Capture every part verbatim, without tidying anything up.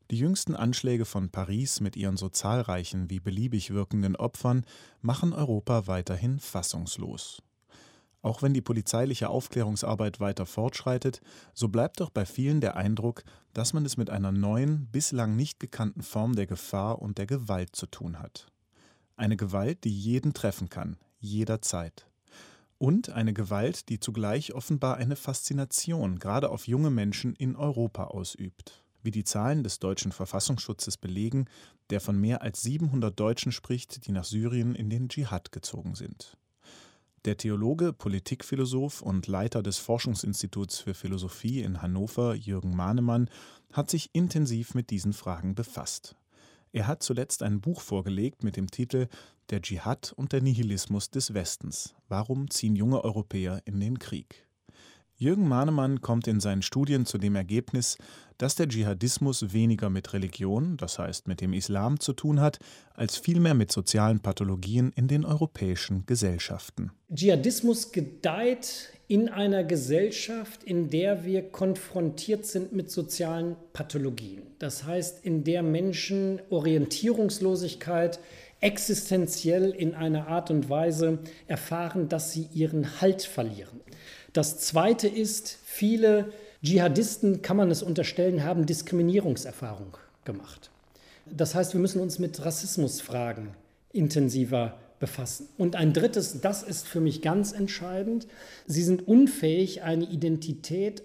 Die jüngsten Anschläge von Paris mit ihren so zahlreichen wie beliebig wirkenden Opfern machen Europa weiterhin fassungslos. Auch wenn die polizeiliche Aufklärungsarbeit weiter fortschreitet, so bleibt doch bei vielen der Eindruck, dass man es mit einer neuen, bislang nicht gekannten Form der Gefahr und der Gewalt zu tun hat. Eine Gewalt, die jeden treffen kann, jederzeit. Und eine Gewalt, die zugleich offenbar eine Faszination gerade auf junge Menschen in Europa ausübt. Wie die Zahlen des deutschen Verfassungsschutzes belegen, der von mehr als siebenhundert Deutschen spricht, die nach Syrien in den Dschihad gezogen sind. Der Theologe, Politikphilosoph und Leiter des Forschungsinstituts für Philosophie in Hannover, Jürgen Mahnemann, hat sich intensiv mit diesen Fragen befasst. Er hat zuletzt ein Buch vorgelegt mit dem Titel »Der Dschihad und der Nihilismus des Westens. Warum ziehen junge Europäer in den Krieg?« Jürgen Mahnemann kommt in seinen Studien zu dem Ergebnis, dass der Dschihadismus weniger mit Religion, das heißt mit dem Islam, zu tun hat, als vielmehr mit sozialen Pathologien in den europäischen Gesellschaften. Dschihadismus gedeiht in einer Gesellschaft, in der wir konfrontiert sind mit sozialen Pathologien. Das heißt, in der Menschen Orientierungslosigkeit existenziell in einer Art und Weise erfahren, dass sie ihren Halt verlieren. Das Zweite ist, viele Dschihadisten, kann man es unterstellen, haben Diskriminierungserfahrung gemacht. Das heißt, wir müssen uns mit Rassismusfragen intensiver befassen. Und ein Drittes, das ist für mich ganz entscheidend, sie sind unfähig, eine Identität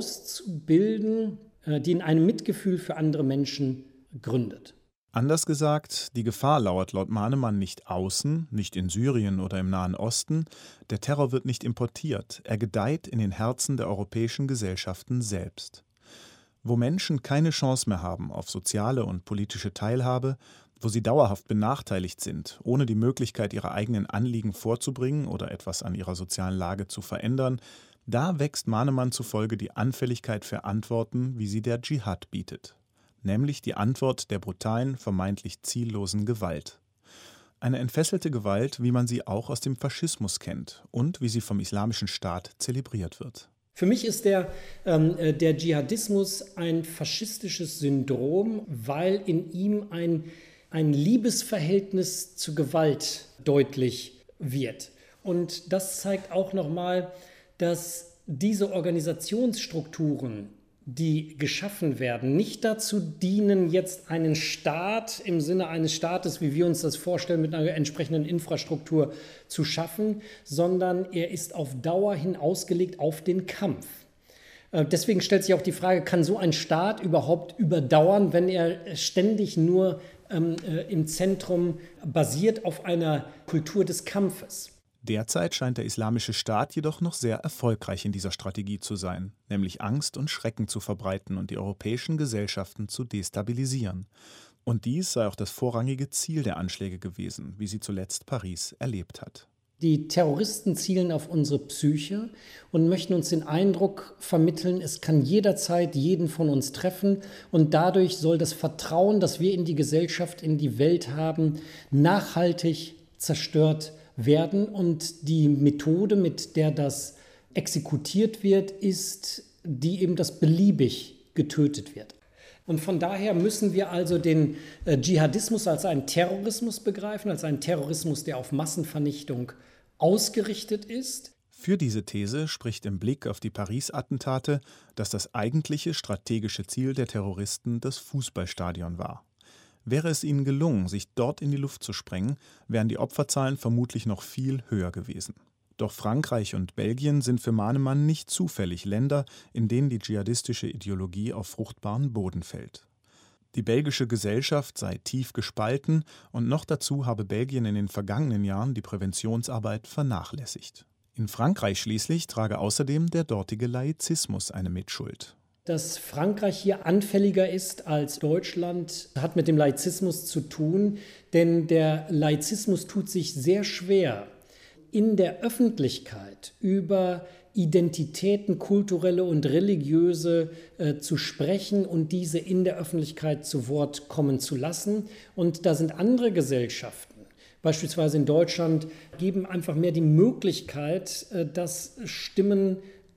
auszubilden, die in einem Mitgefühl für andere Menschen gründet. Anders gesagt, die Gefahr lauert laut Mahnemann nicht außen, nicht in Syrien oder im Nahen Osten. Der Terror wird nicht importiert, er gedeiht in den Herzen der europäischen Gesellschaften selbst. Wo Menschen keine Chance mehr haben auf soziale und politische Teilhabe, wo sie dauerhaft benachteiligt sind, ohne die Möglichkeit, ihre eigenen Anliegen vorzubringen oder etwas an ihrer sozialen Lage zu verändern, da wächst Mahnemann zufolge die Anfälligkeit für Antworten, wie sie der Dschihad bietet. Nämlich die Antwort der brutalen, vermeintlich ziellosen Gewalt. Eine entfesselte Gewalt, wie man sie auch aus dem Faschismus kennt und wie sie vom Islamischen Staat zelebriert wird. Für mich ist der, ähm, der Dschihadismus ein faschistisches Syndrom, weil in ihm ein, ein Liebesverhältnis zu Gewalt deutlich wird. Und das zeigt auch nochmal, dass diese Organisationsstrukturen, die geschaffen werden, nicht dazu dienen, jetzt einen Staat im Sinne eines Staates, wie wir uns das vorstellen, mit einer entsprechenden Infrastruktur zu schaffen, sondern er ist auf Dauer hin ausgelegt auf den Kampf. Deswegen stellt sich auch die Frage, kann so ein Staat überhaupt überdauern, wenn er ständig nur ähm, im Zentrum basiert auf einer Kultur des Kampfes? Derzeit scheint der Islamische Staat jedoch noch sehr erfolgreich in dieser Strategie zu sein, nämlich Angst und Schrecken zu verbreiten und die europäischen Gesellschaften zu destabilisieren. Und dies sei auch das vorrangige Ziel der Anschläge gewesen, wie sie zuletzt Paris erlebt hat. Die Terroristen zielen auf unsere Psyche und möchten uns den Eindruck vermitteln, es kann jederzeit jeden von uns treffen und dadurch soll das Vertrauen, das wir in die Gesellschaft, in die Welt haben, nachhaltig zerstört werden. Und die Methode, mit der das exekutiert wird, ist die eben, dass beliebig getötet wird. Und von daher müssen wir also den äh, Dschihadismus als einen Terrorismus begreifen, als einen Terrorismus, der auf Massenvernichtung ausgerichtet ist. Für diese These spricht im Blick auf die Paris-Attentate, dass das eigentliche strategische Ziel der Terroristen das Fußballstadion war. Wäre es ihnen gelungen, sich dort in die Luft zu sprengen, wären die Opferzahlen vermutlich noch viel höher gewesen. Doch Frankreich und Belgien sind für Mahnemann nicht zufällig Länder, in denen die dschihadistische Ideologie auf fruchtbaren Boden fällt. Die belgische Gesellschaft sei tief gespalten und noch dazu habe Belgien in den vergangenen Jahren die Präventionsarbeit vernachlässigt. In Frankreich schließlich trage außerdem der dortige Laizismus eine Mitschuld. Dass Frankreich hier anfälliger ist als Deutschland, hat mit dem Laizismus zu tun, denn der Laizismus tut sich sehr schwer, in der Öffentlichkeit über Identitäten, kulturelle und religiöse äh, zu sprechen und diese in der Öffentlichkeit zu Wort kommen zu lassen. Und da sind andere Gesellschaften, beispielsweise in Deutschland, geben einfach mehr die Möglichkeit, äh, dass Stimmen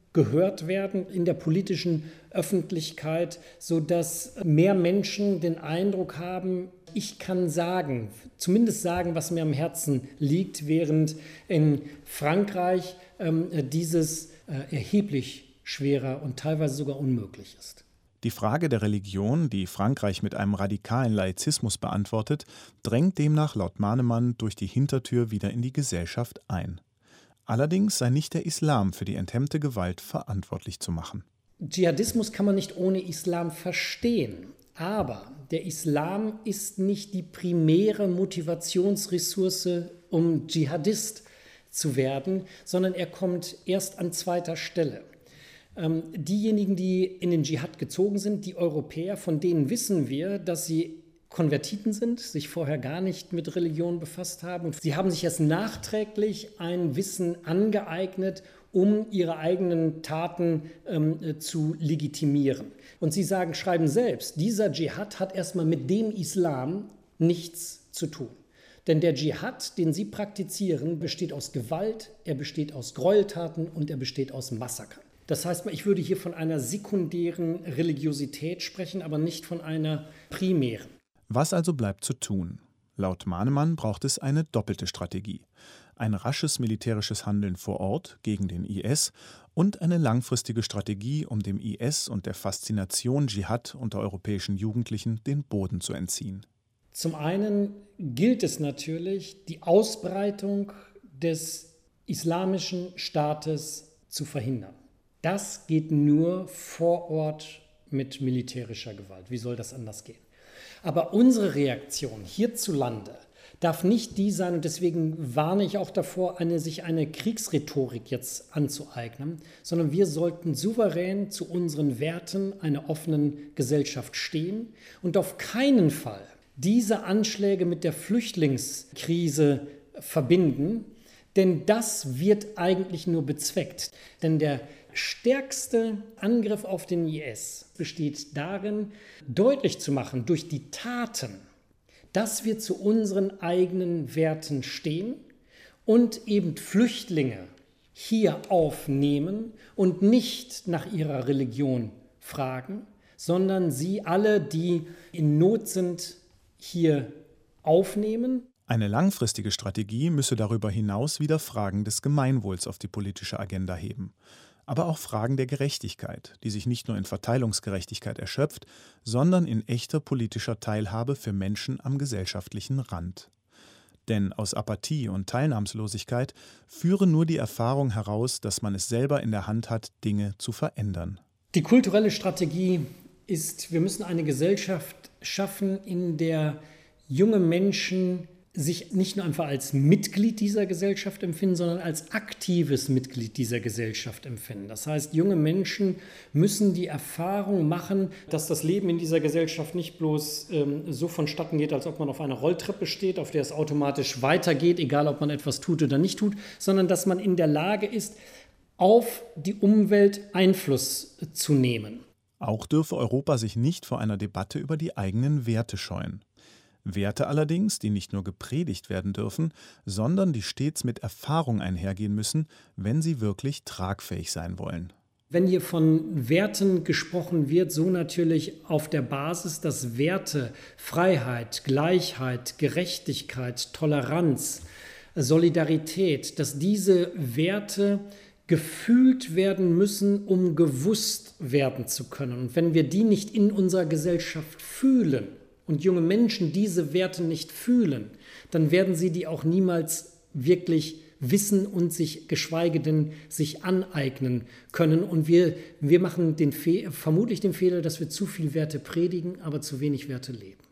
gehört werden in der politischen Öffentlichkeit, sodass mehr Menschen den Eindruck haben, ich kann sagen, zumindest sagen, was mir am Herzen liegt, während in Frankreich ähm, dieses äh, erheblich schwerer und teilweise sogar unmöglich ist. Die Frage der Religion, die Frankreich mit einem radikalen Laizismus beantwortet, drängt demnach laut Mahnemann durch die Hintertür wieder in die Gesellschaft ein. Allerdings sei nicht der Islam für die enthemmte Gewalt verantwortlich zu machen. Dschihadismus kann man nicht ohne Islam verstehen. Aber der Islam ist nicht die primäre Motivationsressource, um Dschihadist zu werden, sondern er kommt erst an zweiter Stelle. Ähm, diejenigen, die in den Dschihad gezogen sind, die Europäer, von denen wissen wir, dass sie Konvertiten sind, sich vorher gar nicht mit Religion befasst haben. Und sie haben sich erst nachträglich ein Wissen angeeignet, um ihre eigenen Taten ähm, zu legitimieren. Und sie sagen, schreiben selbst, dieser Dschihad hat erstmal mit dem Islam nichts zu tun. Denn der Dschihad, den sie praktizieren, besteht aus Gewalt, er besteht aus Gräueltaten und er besteht aus Massakern. Das heißt, ich würde hier von einer sekundären Religiosität sprechen, aber nicht von einer primären. Was also bleibt zu tun? Laut Mahnemann braucht es eine doppelte Strategie. Ein rasches militärisches Handeln vor Ort gegen den I S und eine langfristige Strategie, um dem I S und der Faszination Dschihad unter europäischen Jugendlichen den Boden zu entziehen. Zum einen gilt es natürlich, die Ausbreitung des islamischen Staates zu verhindern. Das geht nur vor Ort mit militärischer Gewalt. Wie soll das anders gehen? Aber unsere Reaktion hierzulande darf nicht die sein, und deswegen warne ich auch davor, eine, sich eine Kriegsrhetorik jetzt anzueignen, sondern wir sollten souverän zu unseren Werten einer offenen Gesellschaft stehen und auf keinen Fall diese Anschläge mit der Flüchtlingskrise verbinden, denn das wird eigentlich nur bezweckt. Denn der stärkste Angriff auf den I S besteht darin, deutlich zu machen durch die Taten, dass wir zu unseren eigenen Werten stehen und eben Flüchtlinge hier aufnehmen und nicht nach ihrer Religion fragen, sondern sie alle, die in Not sind, hier aufnehmen. Eine langfristige Strategie müsse darüber hinaus wieder Fragen des Gemeinwohls auf die politische Agenda heben. Aber auch Fragen der Gerechtigkeit, die sich nicht nur in Verteilungsgerechtigkeit erschöpft, sondern in echter politischer Teilhabe für Menschen am gesellschaftlichen Rand. Denn aus Apathie und Teilnahmslosigkeit führe nur die Erfahrung heraus, dass man es selber in der Hand hat, Dinge zu verändern. Die kulturelle Strategie ist, wir müssen eine Gesellschaft schaffen, in der junge Menschen sich nicht nur einfach als Mitglied dieser Gesellschaft empfinden, sondern als aktives Mitglied dieser Gesellschaft empfinden. Das heißt, junge Menschen müssen die Erfahrung machen, dass das Leben in dieser Gesellschaft nicht bloß ähm, so vonstatten geht, als ob man auf einer Rolltreppe steht, auf der es automatisch weitergeht, egal ob man etwas tut oder nicht tut, sondern dass man in der Lage ist, auf die Umwelt Einfluss zu nehmen. Auch dürfe Europa sich nicht vor einer Debatte über die eigenen Werte scheuen. Werte allerdings, die nicht nur gepredigt werden dürfen, sondern die stets mit Erfahrung einhergehen müssen, wenn sie wirklich tragfähig sein wollen. Wenn hier von Werten gesprochen wird, so natürlich auf der Basis, dass Werte, Freiheit, Gleichheit, Gerechtigkeit, Toleranz, Solidarität, dass diese Werte gefühlt werden müssen, um gewusst werden zu können. Und wenn wir die nicht in unserer Gesellschaft fühlen, und junge Menschen diese Werte nicht fühlen, dann werden sie die auch niemals wirklich wissen und sich, geschweige denn, sich aneignen können. Und wir, wir machen den Fe- vermutlich den Fehler, dass wir zu viel Werte predigen, aber zu wenig Werte leben.